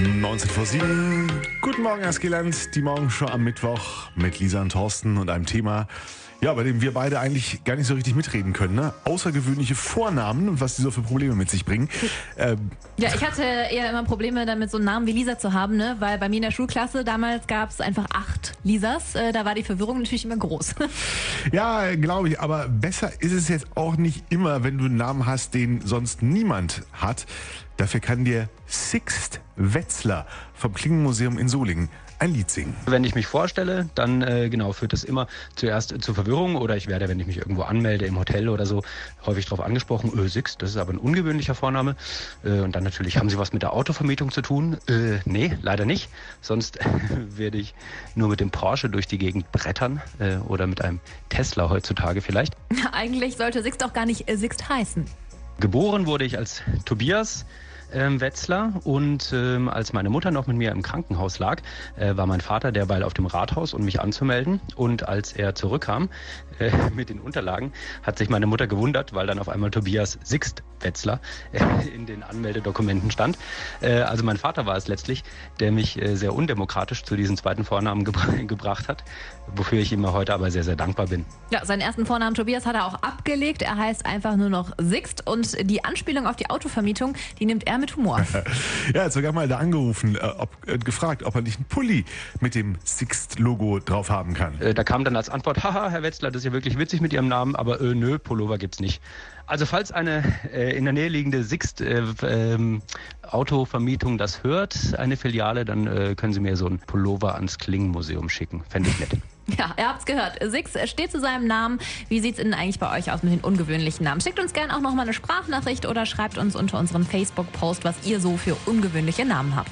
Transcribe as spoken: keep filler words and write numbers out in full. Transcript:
neunzehn vor sieben. Guten Morgen, Askiland. Die Morgenshow am Mittwoch mit Lisa und Thorsten und einem Thema, ja, bei dem wir beide eigentlich gar nicht so richtig mitreden können. Ne? Außergewöhnliche Vornamen und was die so für Probleme mit sich bringen. Ähm, ja, ich hatte eher immer Probleme damit, so einen Namen wie Lisa zu haben, ne? Weil bei mir in der Schulklasse damals gab es einfach acht Lisas. Äh, da war die Verwirrung natürlich immer groß. ja, glaube ich. Aber besser ist es jetzt auch nicht immer, wenn du einen Namen hast, den sonst niemand hat. Dafür kann dir Sixt Wetzler vom Klingenmuseum in Solingen ein Lied singen. Wenn ich mich vorstelle, dann äh, genau führt das immer zuerst zur Verwirrung oder ich werde, wenn ich mich irgendwo anmelde im Hotel oder so, häufig darauf angesprochen, öh, Sixt, das ist aber ein ungewöhnlicher Vorname. Äh, und dann natürlich, haben Sie was mit der Autovermietung zu tun? Äh, nee, leider nicht. Sonst werde ich nur mit dem Porsche durch die Gegend brettern äh, oder mit einem Tesla heutzutage vielleicht. Eigentlich sollte Sixt auch gar nicht äh, Sixt heißen. Geboren wurde ich als Tobias ähm, Wetzler und ähm, als meine Mutter noch mit mir im Krankenhaus lag, äh, war mein Vater derweil auf dem Rathaus, um mich anzumelden. Und als er zurückkam äh, mit den Unterlagen, hat sich meine Mutter gewundert, weil dann auf einmal Tobias Sixt Wetzler äh, in den Anmeldedokumenten stand. Äh, also mein Vater war es letztlich, der mich äh, sehr undemokratisch zu diesem zweiten Vornamen gebra- gebracht hat, wofür ich ihm heute aber sehr, sehr dankbar bin. Ja, seinen ersten Vornamen Tobias hat er auch abgelegt. Er heißt einfach nur noch Sixt und die Anspielung auf die Autovermietung, die nimmt er mit Humor. Ja, hat sogar mal da angerufen, äh, ob, äh, gefragt, ob er nicht einen Pulli mit dem Sixt-Logo drauf haben kann. Äh, da kam dann als Antwort, haha, Herr Wetzler, das ist ja wirklich witzig mit Ihrem Namen, aber äh, nö, Pullover gibt's nicht. Also falls eine äh, in der Nähe liegende Sixt äh, ähm, Autovermietung das hört, eine Filiale, dann äh, können Sie mir so einen Pullover ans Klingenmuseum schicken. Fände ich nett. Ja, ihr habt's gehört. Sixt steht zu seinem Namen. Wie sieht's denn eigentlich bei euch aus mit den ungewöhnlichen Namen? Schickt uns gerne auch noch mal eine Sprachnachricht oder schreibt uns unter unserem Facebook-Post, was ihr so für ungewöhnliche Namen habt.